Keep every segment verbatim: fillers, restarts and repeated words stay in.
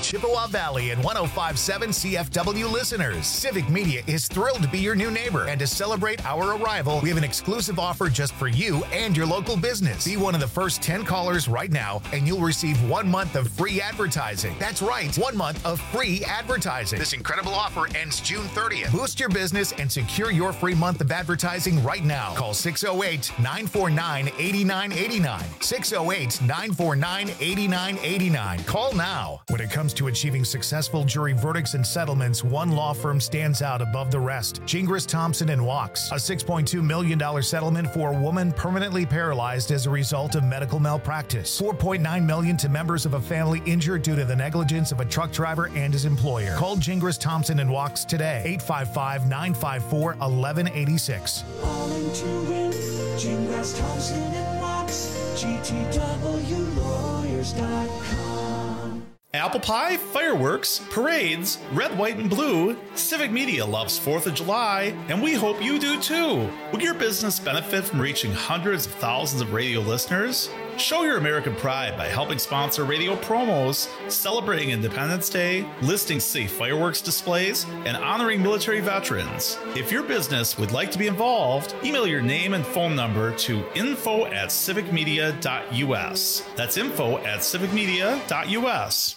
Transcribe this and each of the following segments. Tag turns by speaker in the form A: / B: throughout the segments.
A: Chippewa Valley and one oh five point seven C F W listeners. Civic Media is thrilled to be your new neighbor, and to celebrate our arrival, we have an exclusive offer just for you and your local business. Be one of the first ten callers right now, and you'll receive one month of free advertising. That's right, one month of free advertising. This incredible offer ends June thirtieth. Boost your business and secure your free month of advertising right now. Call six oh eight, nine four nine, eight nine eight nine. six oh eight, nine four nine, eight nine eight nine. Call now. When it comes to achieving successful jury verdicts and settlements, one law firm stands out above the rest. Gingras, Thompson and Wachs. A six point two million dollars settlement for a woman permanently paralyzed as a result of medical malpractice. four point nine million dollars to members of a family injured due to the negligence of a truck driver and his employer. Call Gingras, Thompson and Wachs today. eight five five, nine five four, one one eight six.
B: All into win. Gingras, Thompson and Wachs. G T W lawyers dot com.
C: Apple pie, fireworks, parades, red, white, and blue. Civic Media loves fourth of July, and we hope you do too. Will your business benefit from reaching hundreds of thousands of radio listeners? Show your American pride by helping sponsor radio promos, celebrating Independence Day, listing safe fireworks displays, and honoring military veterans. If your business would like to be involved, email your name and phone number to info at civic media dot u s. That's info at civic media dot u s.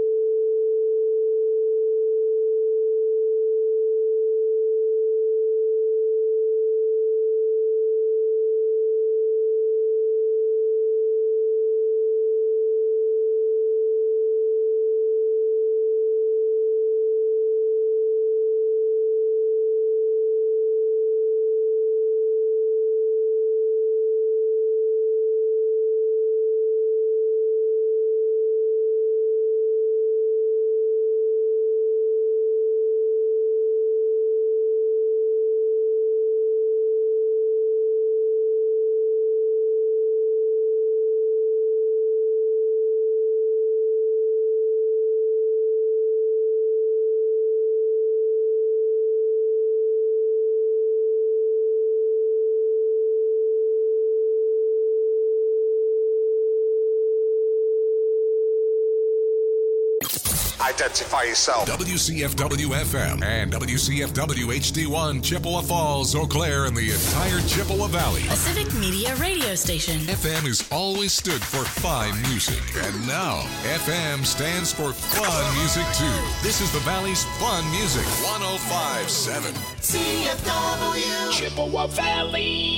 D: Identify yourself.
E: W C F W F M and W C F W H D one, Chippewa Falls, Eau Claire, and the entire Chippewa Valley.
F: A Civic Media radio station.
E: F M has always stood for fine music, and now F M stands for fun music too. This is the Valley's fun music. one oh five point seven
B: C F W
G: Chippewa Valley.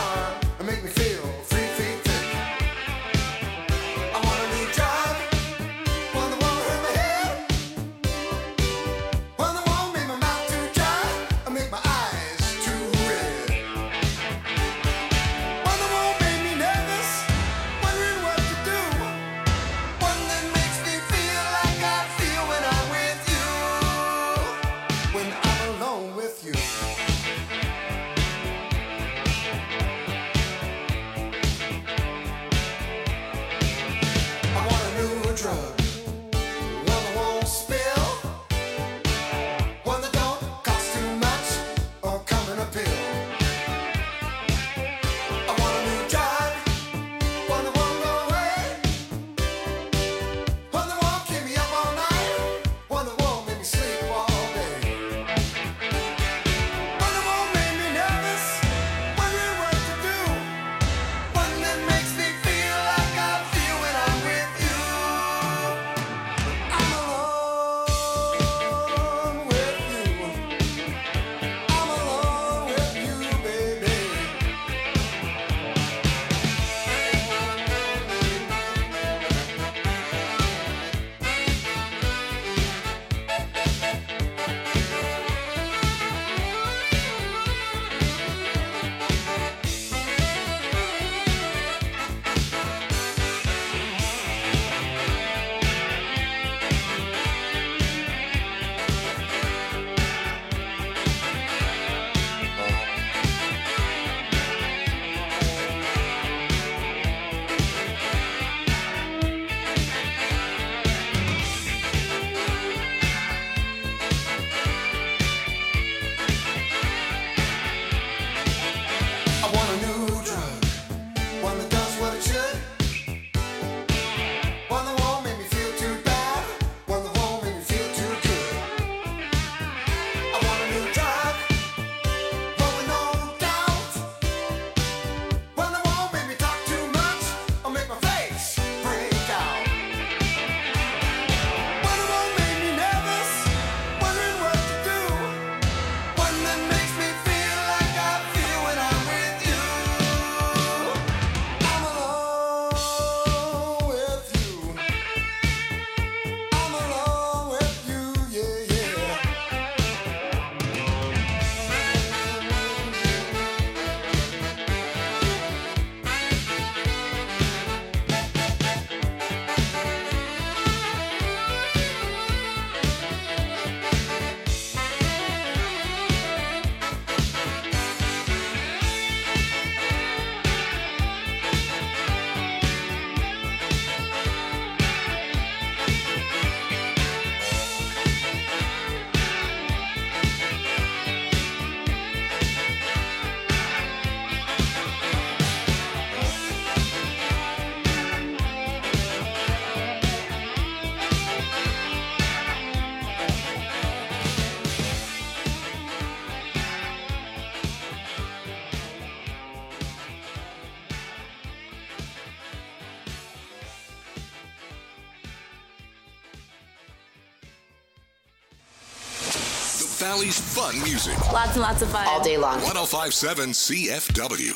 B: Make me feel three feet thick. I want a new job.
E: Valley's fun music.
F: Lots and lots of fun.
H: All day long.
E: one oh five point seven C F W.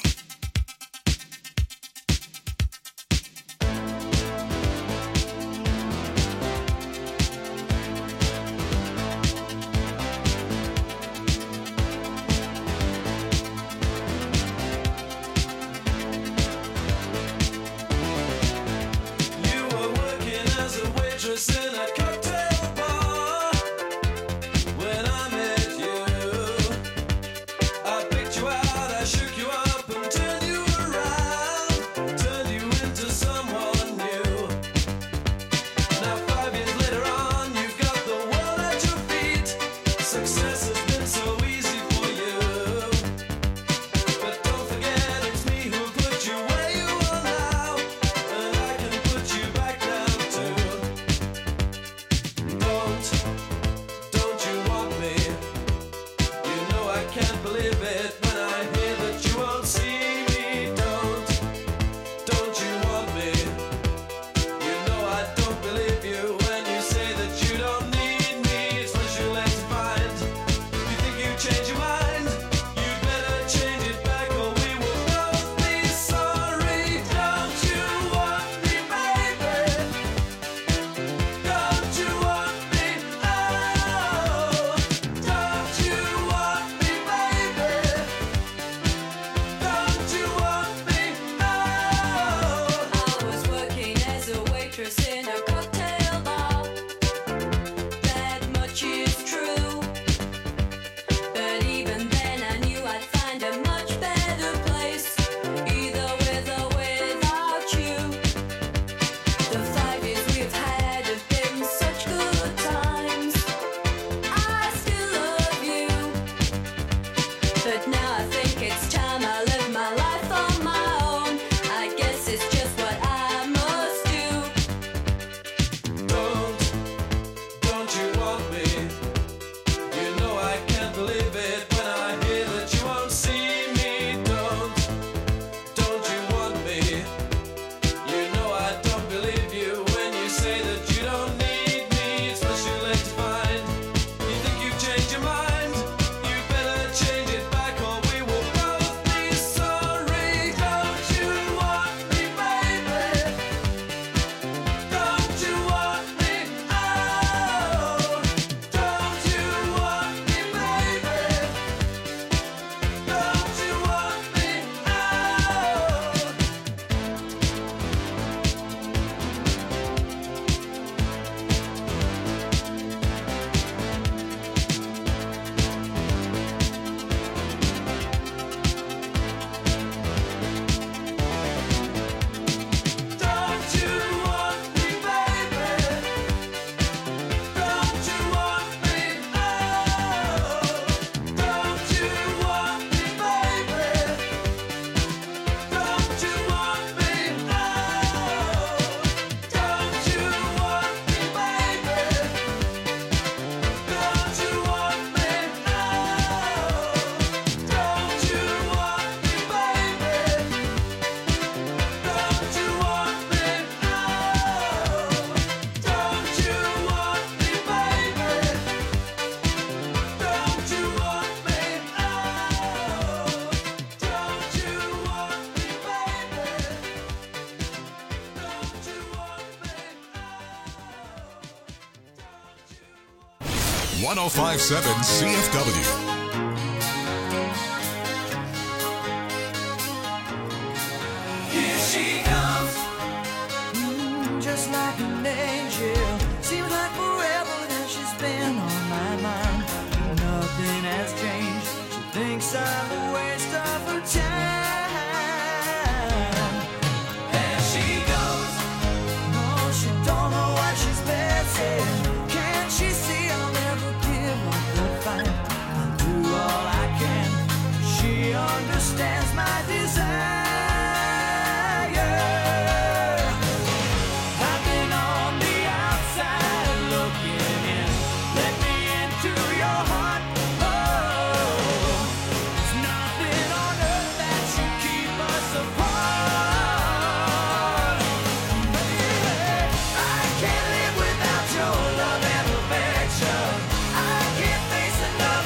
E: one oh five point seven C F W.
B: Here she comes, mm, just like an angel. Seems like forever that she's been on my mind. Nothing has changed. She thinks I'm a waste of her time. There she goes. No, she don't know what she's missing. Can't she see I'll never give up the fight? I'll do all I can. She understands my desire. Enough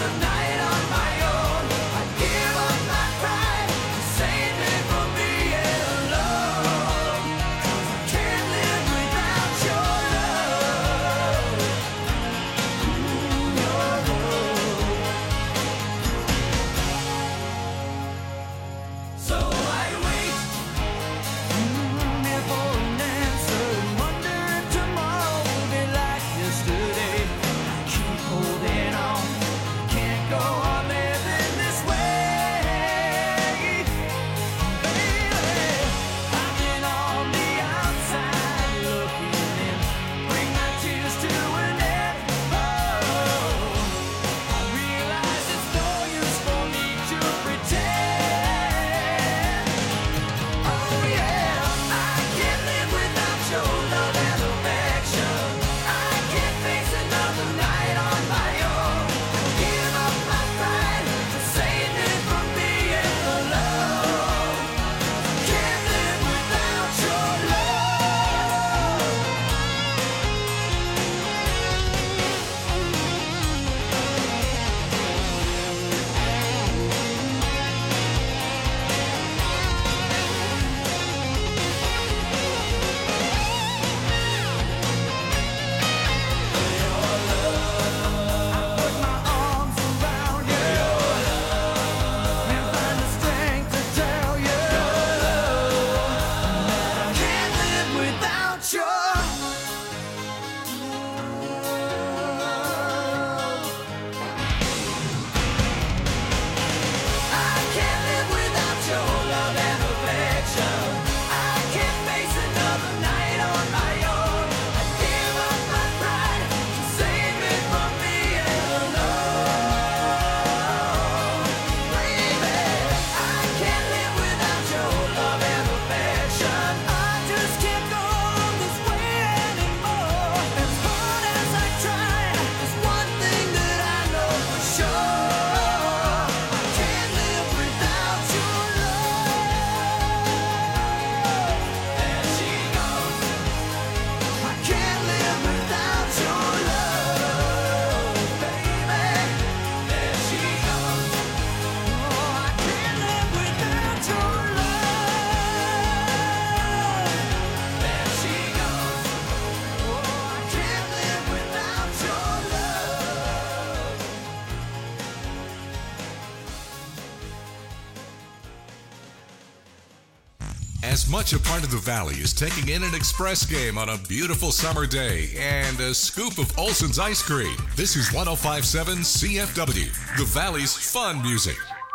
E: as much a part of the Valley as taking in an express game on a beautiful summer day and a scoop of Olson's ice cream. This is one oh five point seven C F W, the Valley's fun music.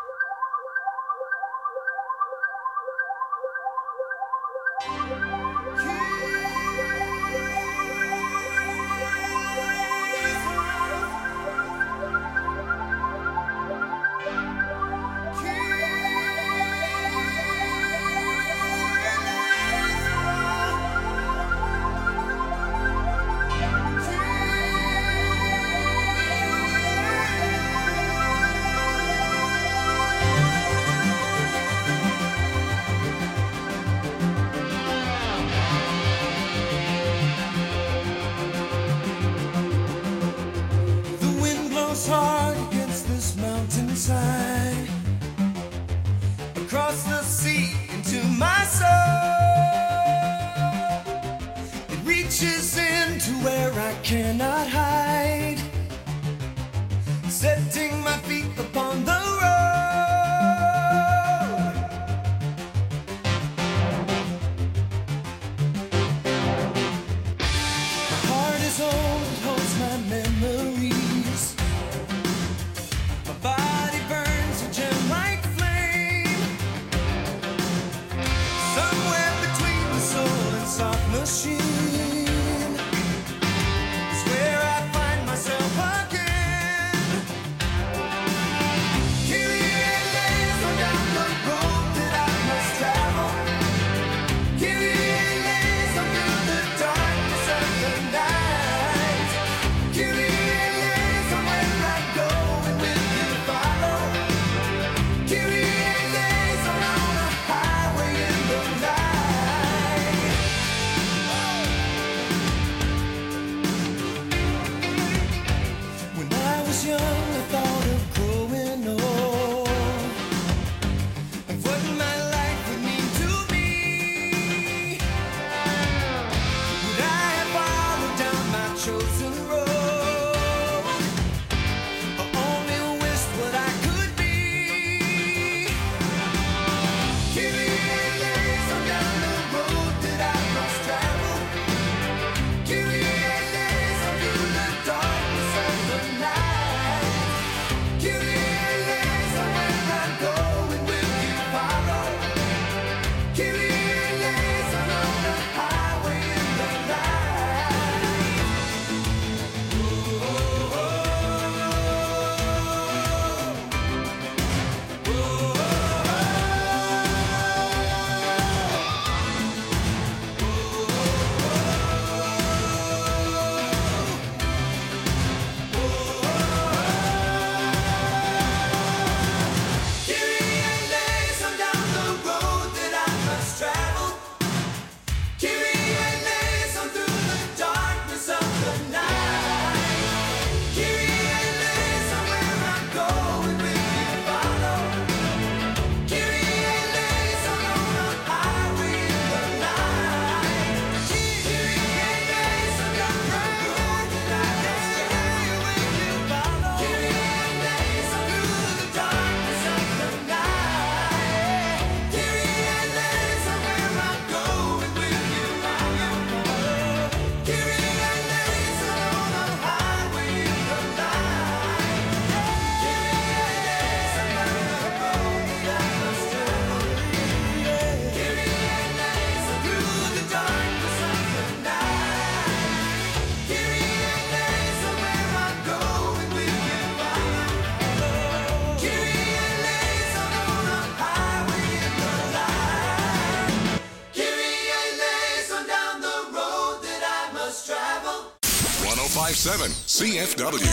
E: one oh five point seven C F W.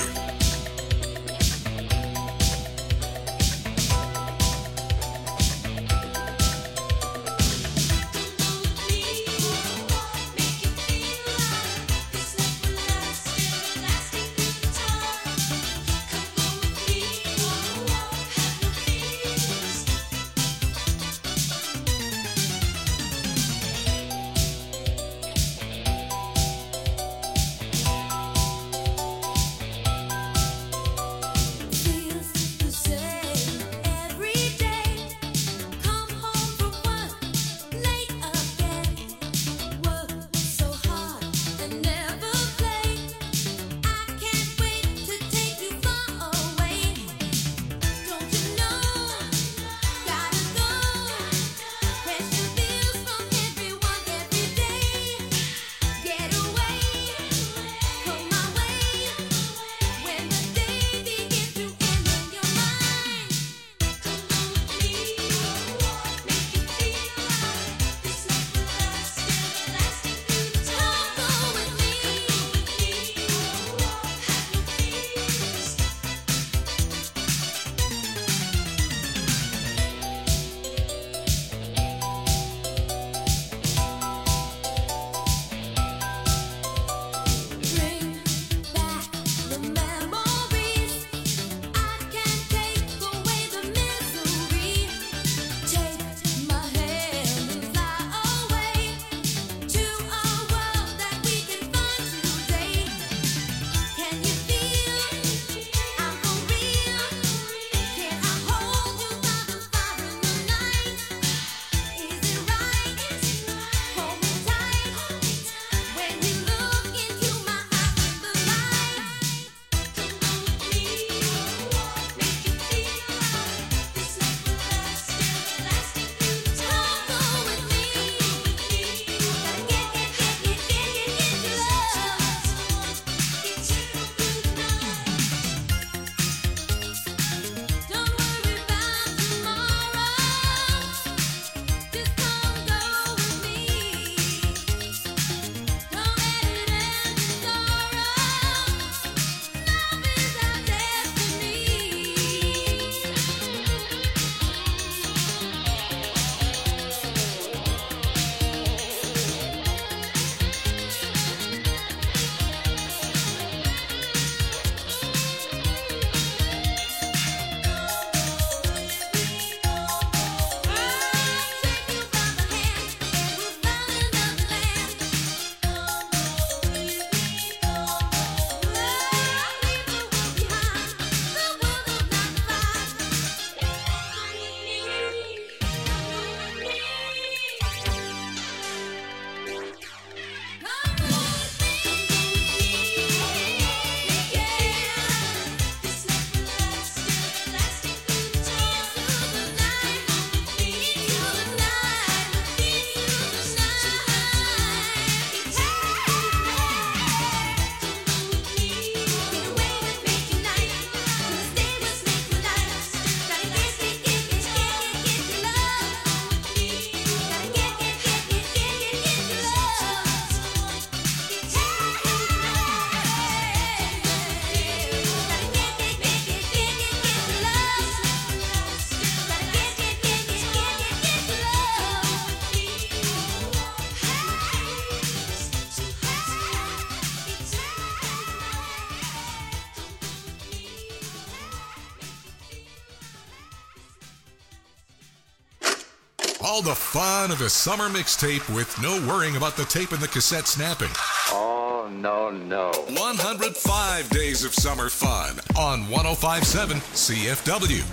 E: All the fun of a summer mixtape with no worrying about the tape and the cassette snapping.
H: Oh, no, no.
E: one hundred five days of summer fun on one oh five point seven C F W.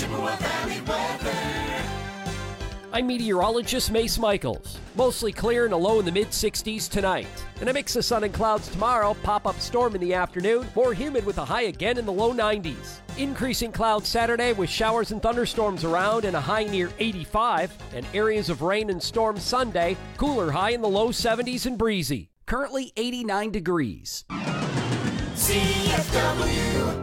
B: Chippewa Valley weather.
I: I'm meteorologist Mace Michaels. Mostly clear and a low in the mid sixties tonight. And a mix of sun and clouds tomorrow, pop-up storm in the afternoon, more humid with a high again in the low nineties. Increasing clouds Saturday with showers and thunderstorms around and a high near eighty-five, and areas of rain and storm Sunday, cooler high in the low seventies and breezy. Currently eighty-nine degrees.
B: C F W.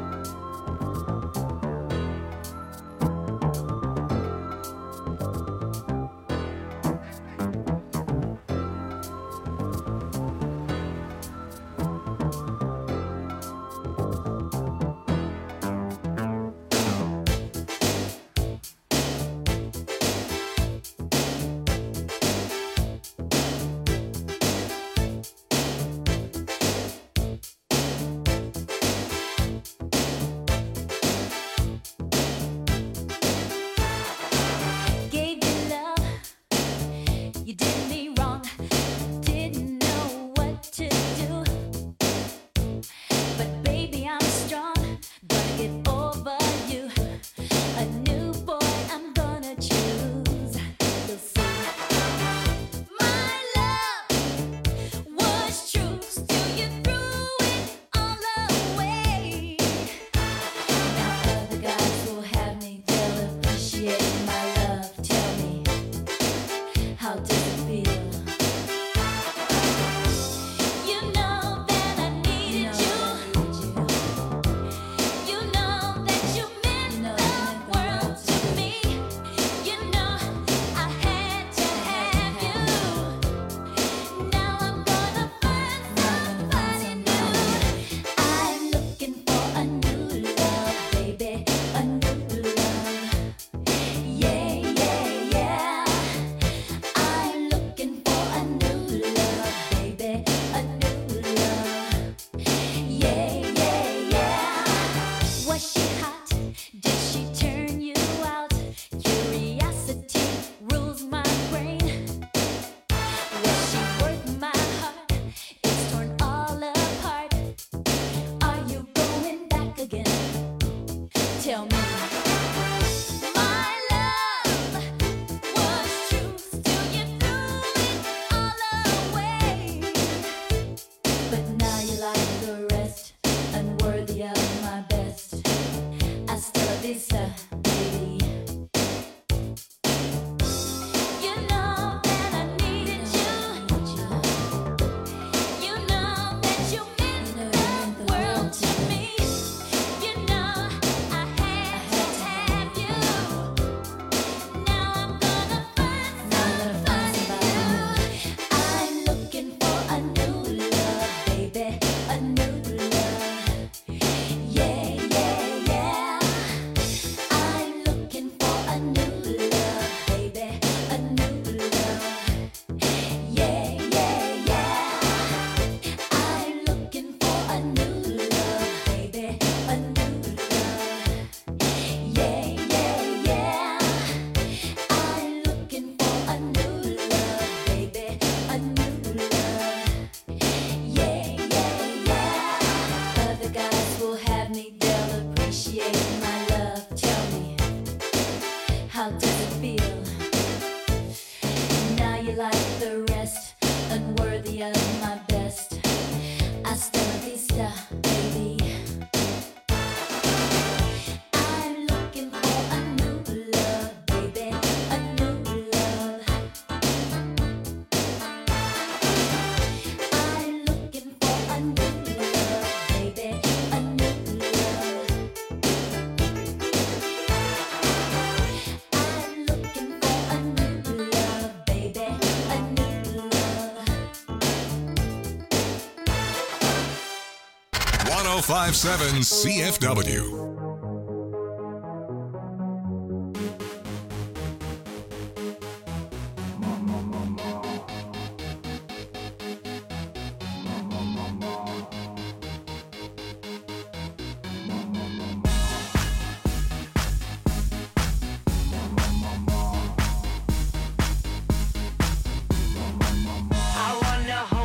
E: one oh five point seven C F W.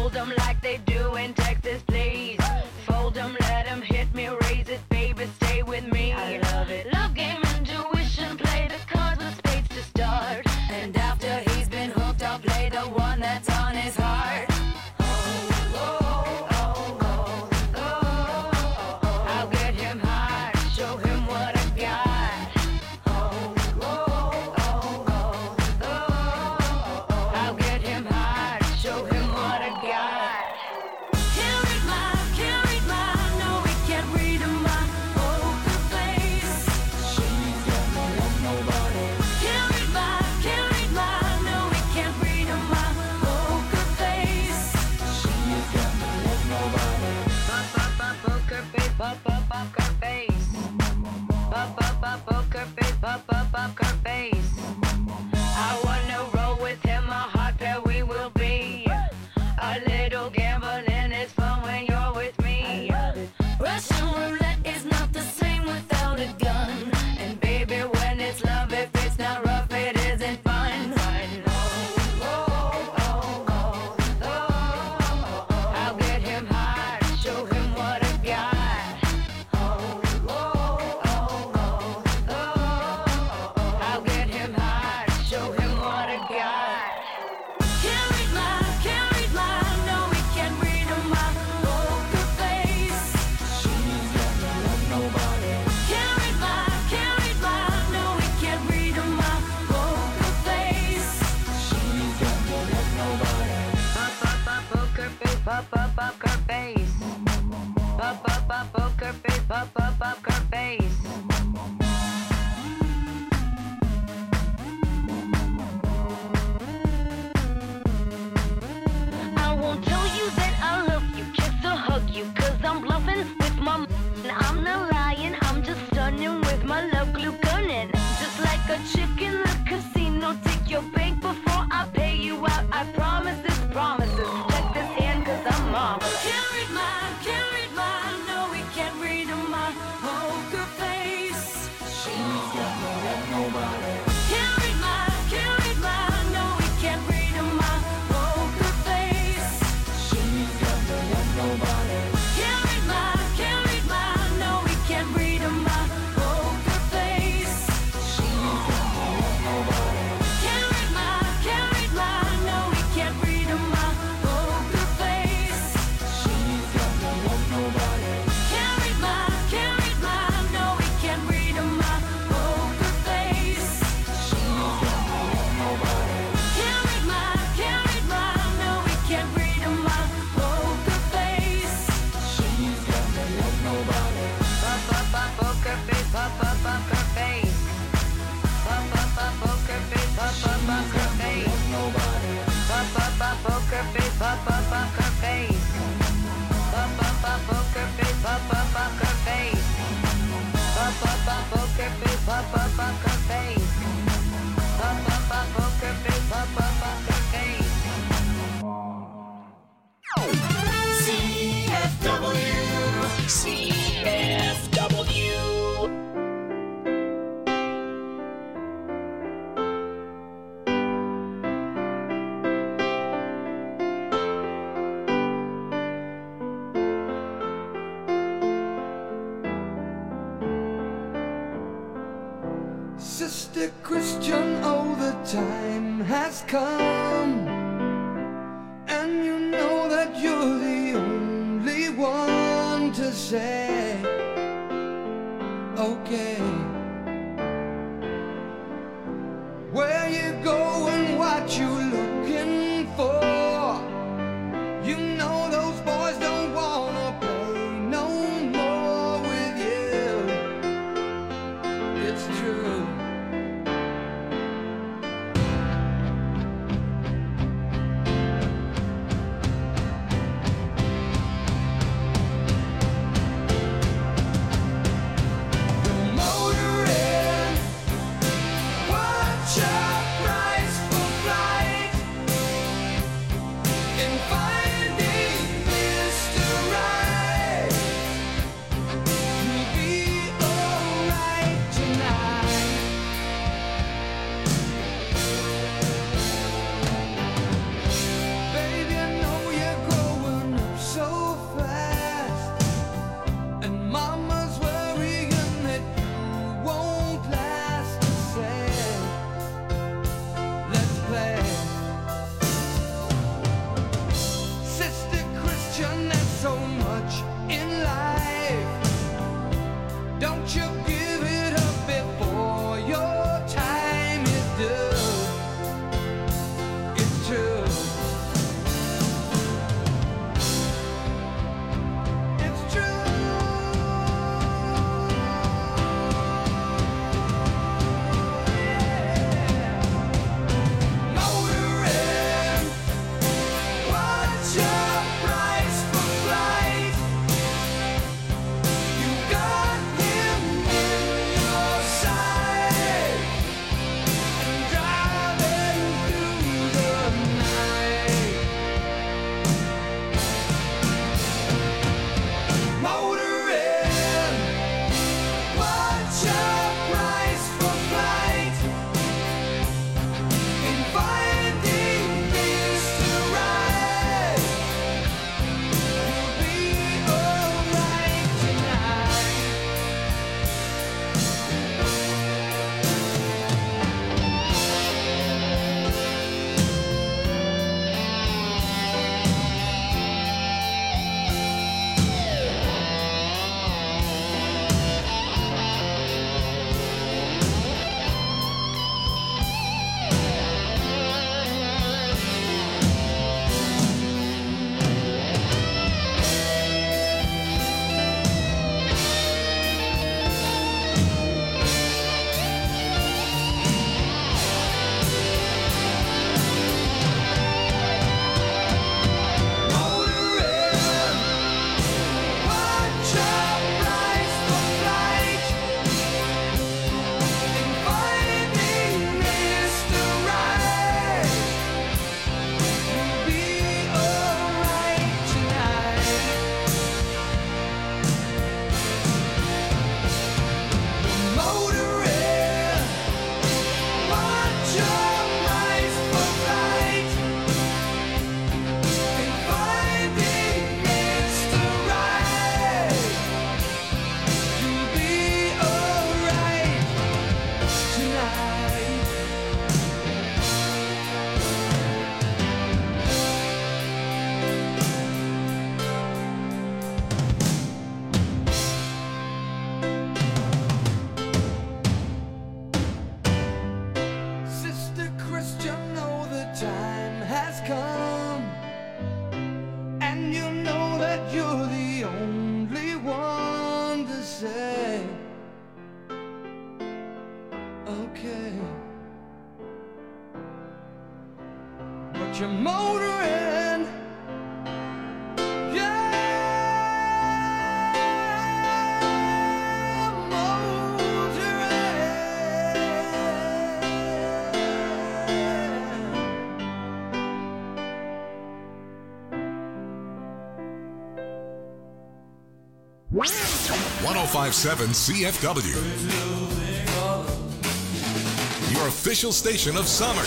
J: Stay with poker face. I won't tell you that I love you, kiss or hug you, cause I'm bluffing with my m- I'm not lying, I'm just stunning with my love glue gunning. Just like a chick in the casino, take your bank before I pay you out. I promise this promises. Check this hand cause I'm mom. Can't read mine, can't read mine. No, we can't read my poker face. She's got no love, nobody. Can't read mine, can't read mine. No, we can't read my poker face. She's got no love, nobody. Can't read mine, can't read mine. No, we can't read my poker face. She's got no love, nobody. Can't read mine, can't read mine. No, we can't read my poker face. She's got no love, nobody. Can't read mine, can't read mine. No, we can't read my poker face. She's got no love, nobody. Can't read mine, can't read mine. No, we can't read my poker face. She's got no love, nobody. Pop up up poker face, pop up poker face. Pop up up poker face, pop up poker face. Nobody. Pop up up poker face, pop up poker face. Pop up up poker face, pop up poker face. Pop up up poker face, pop up poker face. Pop up up poker face, pop up poker face.
G: C F W. C F W.
B: Sister Christian, oh, the time has come, and you know that you're the only one to say, okay. Where you going, what you looking for? You know those boys don't wanna play no more with you. It's true. Motoring, watch your price for flight, and finding Mister Right. You'll be alright tonight. Baby, I know you're growing up so fast, and Mama's worrying that you won't last. I said, you're motoring. Yeah,
E: one oh five point seven C F W. Your official station of summer.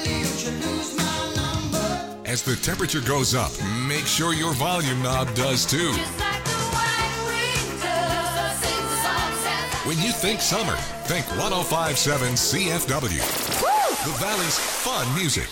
E: As the temperature goes up, make sure your volume knob does too. When you think summer, think one oh five point seven C F W. The Valley's fun music.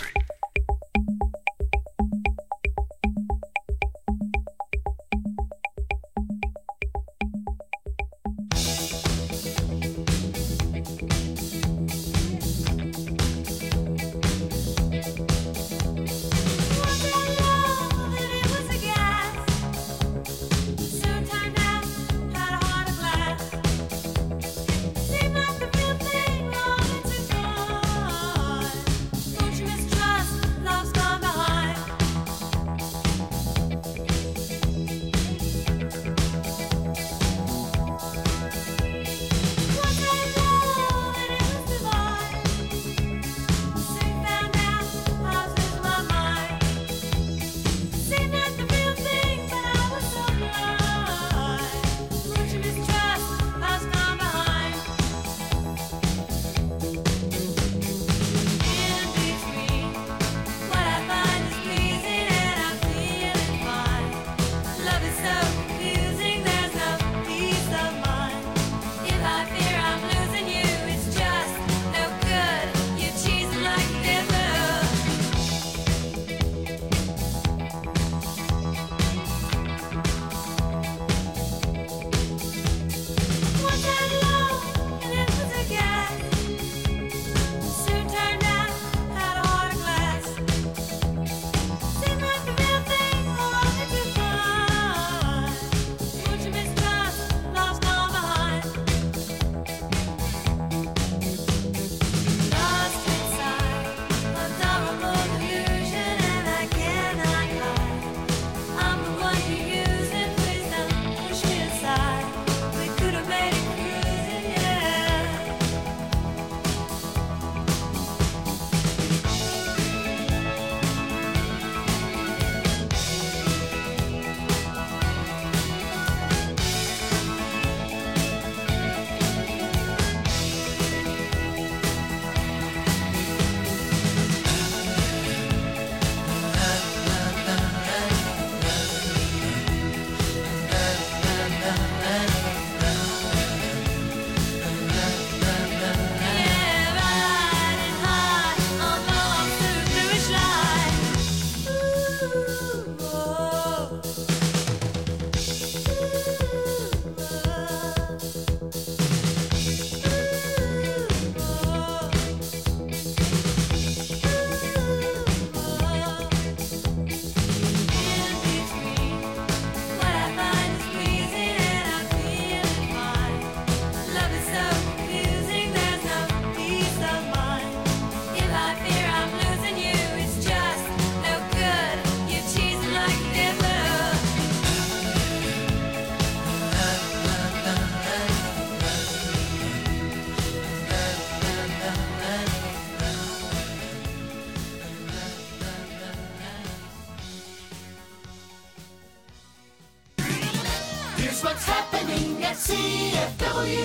G: what's happening at C F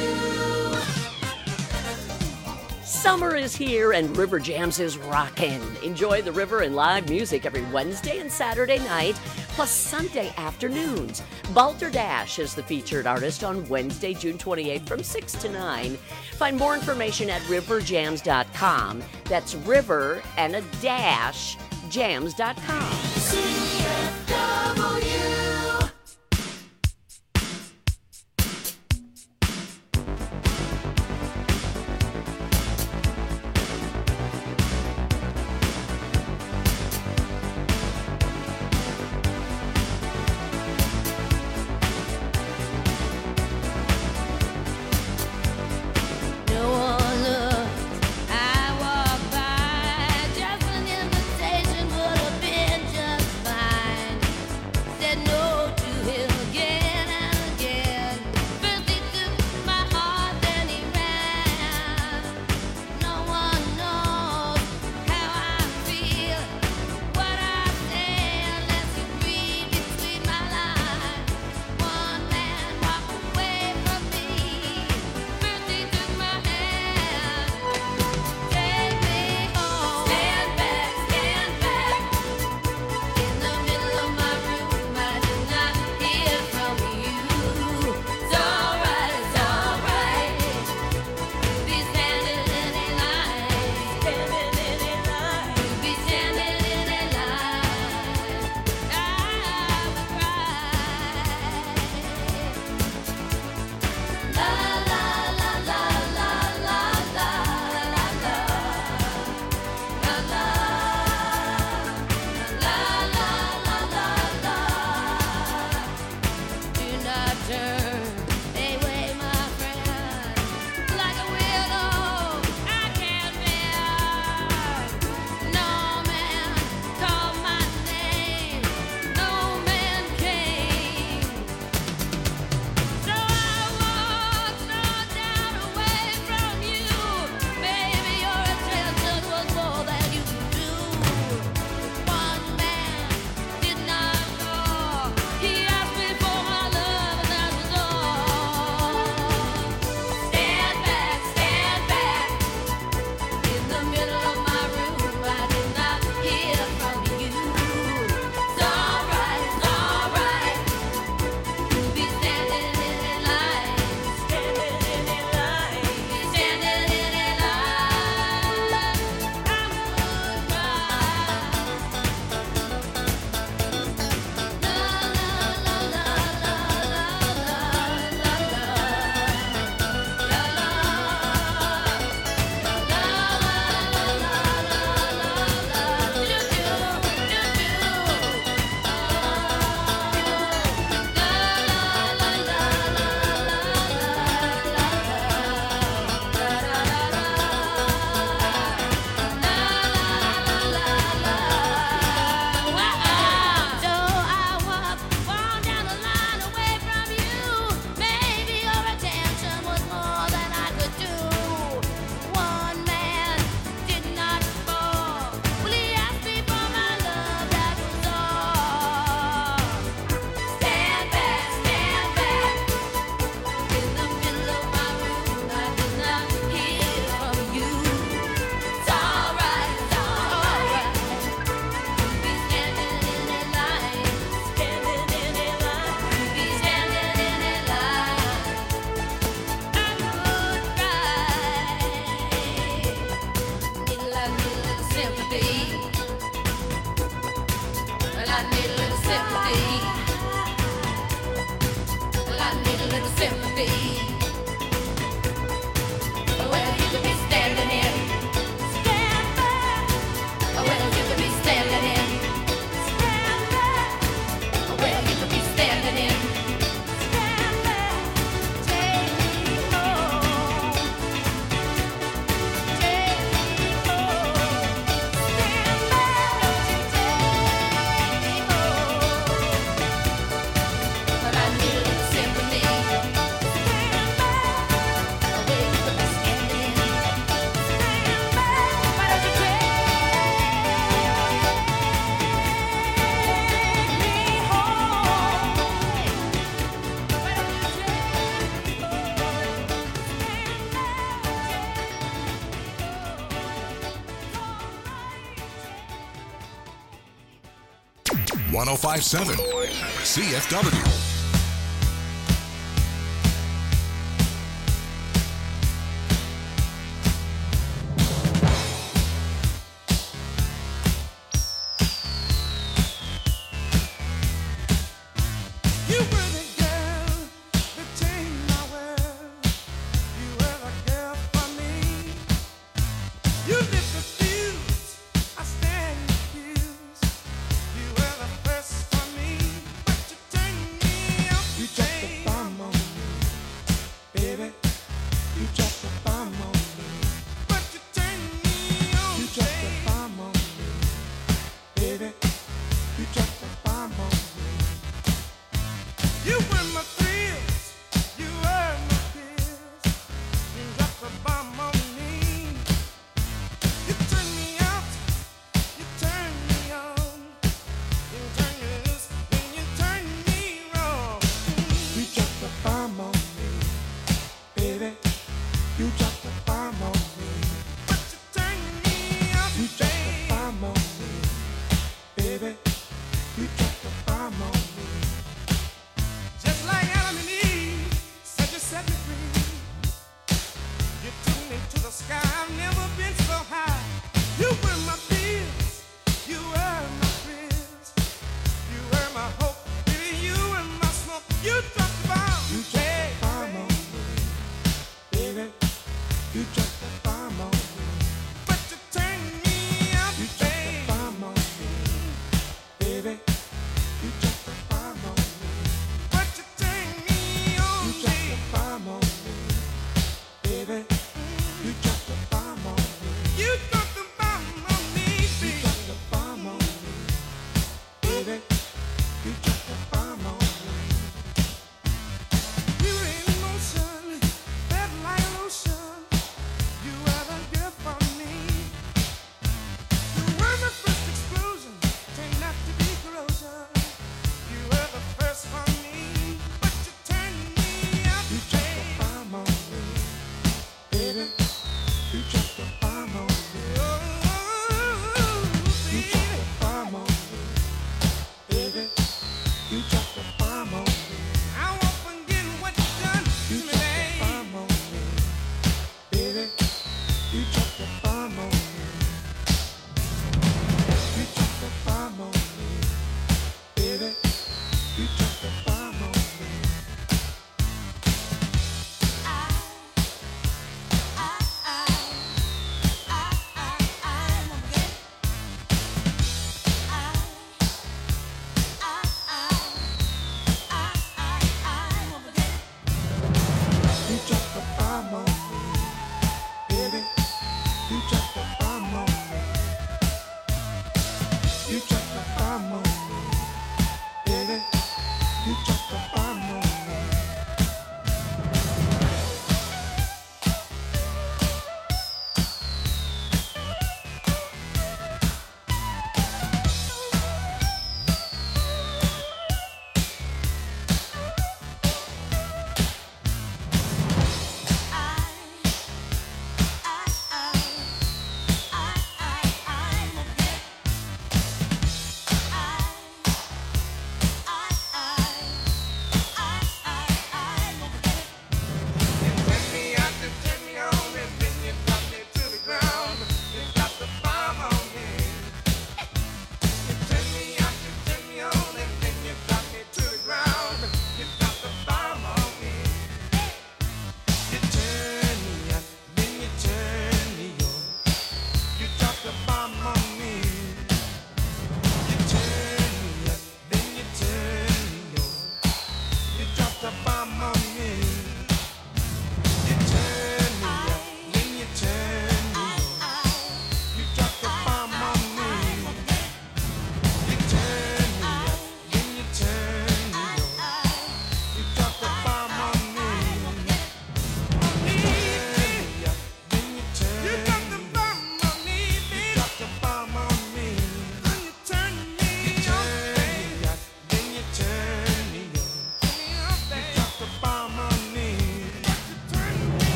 G: W.
K: Summer is here and River Jams is rockin'. Enjoy the river and live music every Wednesday and Saturday night, plus Sunday afternoons. Balderdash is the featured artist on Wednesday, June twenty-eighth from six to nine. Find more information at river jams dot com. That's river and a dash, jams dot com.
G: C F W.
L: I walk by, just an invitation, but a
G: sympathy. Well, I need a little sympathy. Well, I need a little sympathy. Well, you could be standing in. Stand back. Well, you could be standing in. Stand back. Well, you could be standing in. Stand back. Take me home. Take me home. Stand back. Don't you take me home. But I need a little sympathy. Stand back. Well, you could be standing in. Stand back. Why don't you take me home?
E: one oh five point seven C F W.
B: You were the girl that changed my world. You were the girl for me. You lit the fuse, I stand accused. You were the first for me, but you turned me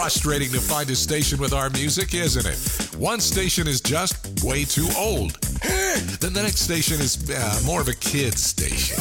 E: Frustrating to find a station with our music, isn't it? One station is just way too old. Then the next station is uh, more of a kid's station.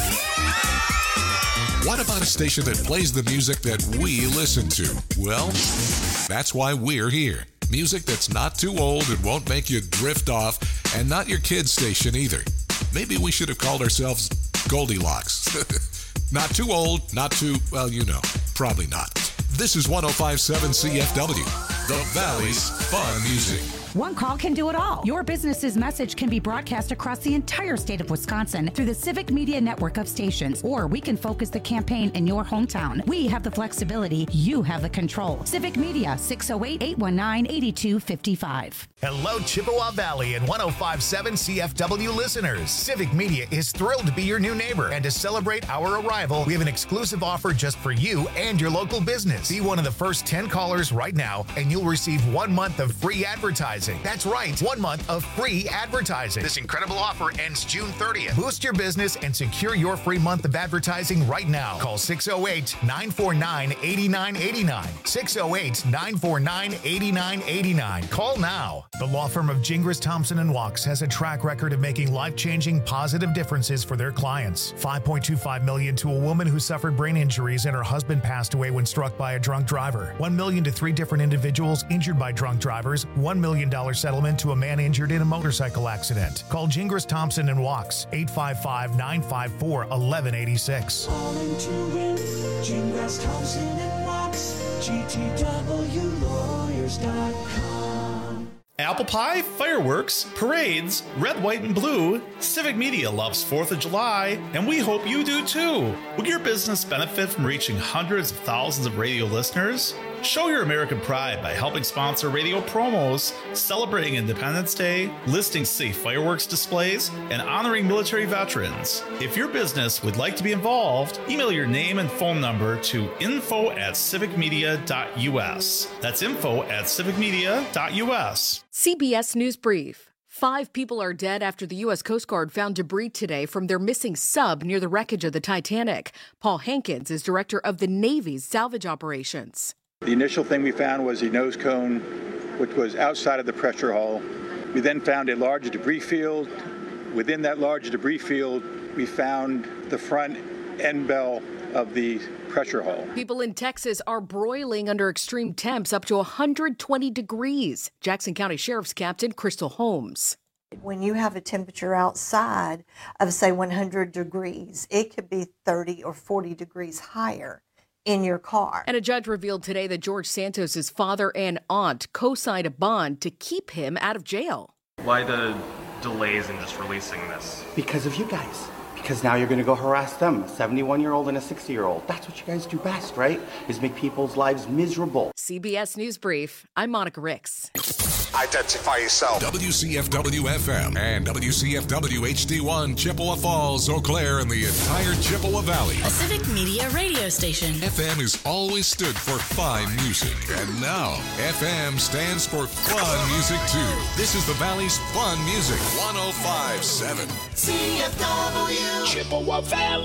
E: What about a station that plays the music that we listen to? Well, that's why we're here. Music that's not too old and won't make you drift off, and not your kid's station either. Maybe we should have called ourselves Goldilocks. Not too old, not too, well, you know, probably not. This is one oh five point seven C F W, the Valley's fun music.
L: One call can do it all. Your business's message can be broadcast across the entire state of Wisconsin through the Civic Media network of stations, or we can focus the campaign in your hometown. We have the flexibility. You have the control. Civic Media, six oh eight, eight one nine, eight two five five.
A: Hello, Chippewa Valley and one oh five point seven C F W listeners. Civic Media is thrilled to be your new neighbor, and to celebrate our arrival, we have an exclusive offer just for you and your local business. Be one of the first ten callers right now, and you'll receive one month of free advertising. That's right, one month of free advertising. This incredible offer ends June thirtieth. Boost your business and secure your free month of advertising right now. Call six oh eight, nine four nine, eight nine eight nine. six oh eight, nine four nine, eight nine eight nine. Call now. The law firm of Gingras, Thompson and Walks has a track record of making life-changing positive differences for their clients. five point two five million dollars to a woman who suffered brain injuries and her husband passed away when struck by a drunk driver. one million dollars to three different individuals injured by drunk drivers. one million dollars settlement to a man injured in a motorcycle accident. Call Gingras, Thompson and Walks, eight five five, nine five four, one one eight six.
B: Calling to win, Gingras, Thompson and Walks, G T W lawyers dot com.
C: Apple pie, fireworks, parades, red, white, and blue. Civic Media loves fourth of July, and we hope you do too. Will your business benefit from reaching hundreds of thousands of radio listeners? Show your American pride by helping sponsor radio promos, celebrating Independence Day, listing safe fireworks displays, and honoring military veterans. If your business would like to be involved, email your name and phone number to info at civic media dot u s. That's info at civic media dot u s.
M: C B S News Brief. Five people are dead after the U S Coast Guard found debris today from their missing sub near the wreckage of the Titanic. Paul Hankins is director of the Navy's salvage operations.
N: The initial thing we found was a nose cone, which was outside of the pressure hull. We then found a large debris field. Within that large debris field, we found the front end bell of the pressure hull.
M: People in Texas are broiling under extreme temps up to one hundred twenty degrees. Jackson County Sheriff's Captain Crystal Holmes.
O: When you have a temperature outside of, say, one hundred degrees, it could be thirty or forty degrees higher in your car.
M: And a judge revealed today that George Santos' father and aunt co-signed a bond to keep him out of jail.
P: Why the delays in just releasing this?
Q: Because of you guys. Because now you're going to go harass them, a seventy-one-year-old and a sixty-year-old. That's what you guys do best, right? Is make people's lives miserable.
M: C B S News Brief. I'm Monica Ricks.
D: Identify yourself.
E: W C F W F M and W C F W H D one, Chippewa Falls, Eau Claire, and the entire Chippewa Valley.
F: A Civic Media radio station.
E: F M has always stood for fine music, and now F M stands for fun music too. This is the Valley's fun music, one oh five point seven
B: C F W Chippewa Valley.